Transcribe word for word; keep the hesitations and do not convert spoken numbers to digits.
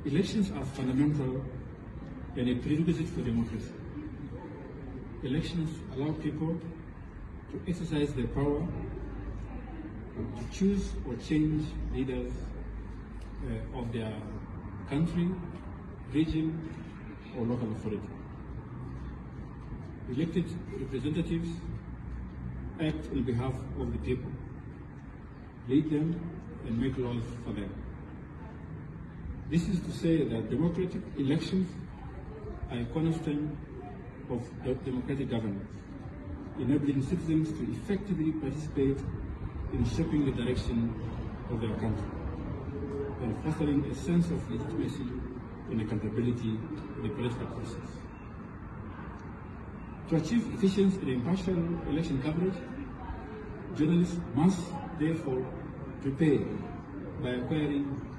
Elections are fundamental and a prerequisite for democracy. Elections allow people to exercise their power to choose or change leaders uh, of their country, region, or local authority. Elected representatives act on behalf of the people, lead them, and make laws for them. This is to say that democratic elections are a cornerstone of democratic governance, enabling citizens to effectively participate in shaping the direction of their country and fostering a sense of legitimacy and accountability in the political process. To achieve efficient and impartial election coverage, journalists must therefore prepare by acquiring